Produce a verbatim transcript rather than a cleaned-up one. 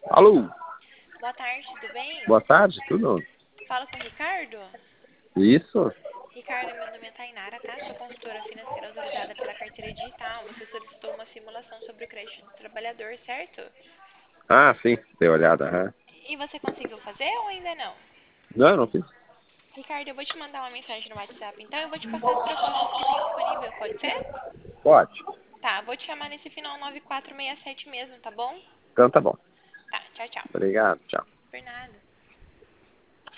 Alô, Boa tarde, tudo bem? boa tarde, tudo? Fala com o Ricardo. Isso? Ricardo, meu nome é Tainara, tá? Sou consultora financeira autorizada pela carteira digital. Você solicitou uma simulação sobre o crédito do trabalhador, certo? Ah, sim, dei uma olhada. Aham. E você conseguiu fazer ou ainda não? Não, não fiz. Ricardo, eu vou te mandar uma mensagem no WhatsApp, então eu vou te passar as propostas que tem disponível, pode ser? Pode. Tá, vou te chamar nesse final nove quatro seis sete mesmo, tá bom? Então tá bom. Tá, tchau, tchau. Obrigado, tchau. Por nada.